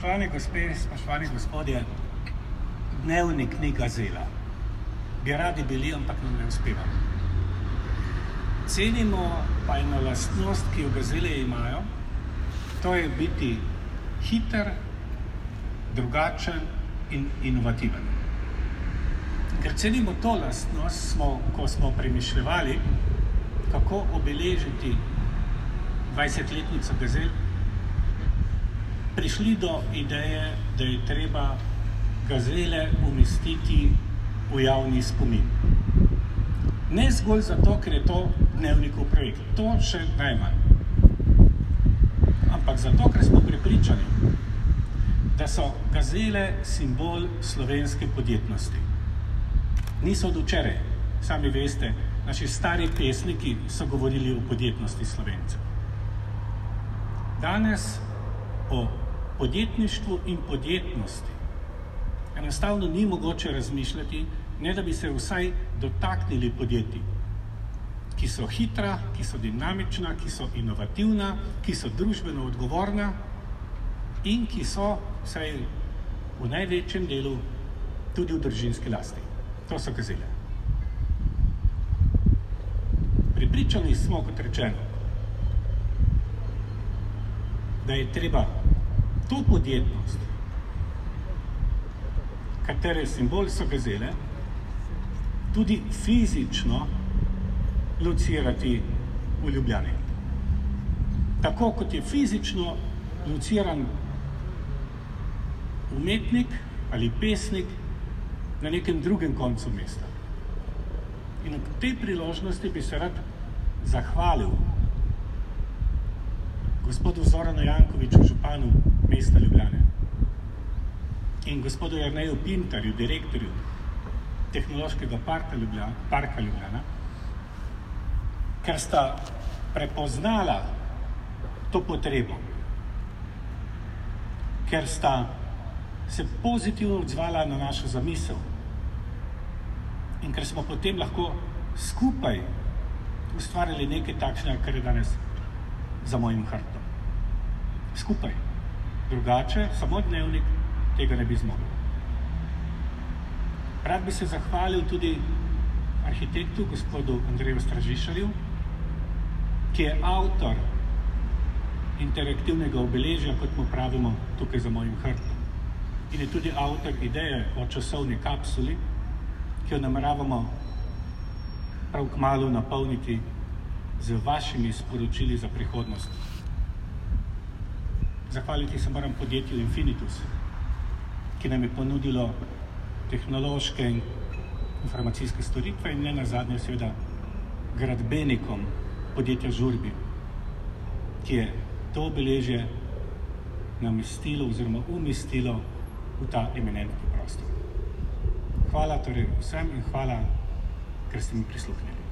Spoštovane gospe, spoštovani gospodje, dnevnik ni gazela. Bi radi bili, ampak nam ne uspeva. Cenimo pa eno lastnost, ki jo gazele imajo, to je biti hiter, drugačen in inovativen. Ker cenimo to lastnost, ko smo premišljevali, kako obeležiti 20-letnico gazel, prišli do ideje, da je treba gazele umestiti v javni spomin. Ne zgolj zato, ker je to dnevnikov projekt, to še najmanj. Ampak zato, ker smo prepričani, da so gazele simbol slovenske podjetnosti. Niso od včeraj, sami veste, naši stari pesniki so govorili o podjetnosti Slovencev. Danes o podjetništvu in podjetnosti enostavno ni mogoče razmišljati, ne da bi se vsaj dotaknili podjetij, ki so hitra, ki so dinamična, ki so inovativna, ki so družbeno odgovorna in ki so vsaj v največjem delu tudi v družinski lasti. To so gazele. Pripričani smo, kot rečeno, da je treba to podjetnost, katere simbol so gazele, tudi fizično locirati v Ljubljani. Tako kot je fizično lociran umetnik ali pesnik na nekem drugem koncu mesta. In ob tej priložnosti bi se rad zahvalil gospodu Zoranu Jankoviću, županu mesta Ljubljane, in gospodu Jerneju Pintarju, direktorju Tehnološkega parka Ljubljana, ker sta prepoznala to potrebo, ker sta se pozitivno odzvala na našo zamisel in ker smo potem lahko skupaj ustvarjali nekaj takšnega, kar je danes za mojim hrbtom. Skupaj. Drugače, samo dnevnik tega ne bi zmogel. Rad bi se zahvalil tudi arhitektu, gospodu Andreju Stražišarju, ki je avtor interaktivnega obeležja, kot mu pravimo tukaj za mojim hrbtom. In je tudi avtor ideje o časovni kapsuli, ki jo nameravamo prav kmalu napolniti z vašimi sporočili za prihodnost. Zahvaliti se moram podjetju Infinitus, ki nam je ponudilo tehnološke in informacijske storitve in ne nazadnje seveda gradbenikom podjetja Žurbi, ki je to obeležje namestilo oziroma umestilo v ta eminentni prostor. Hvala torej vsem in hvala, ker ste mi prisluhnili.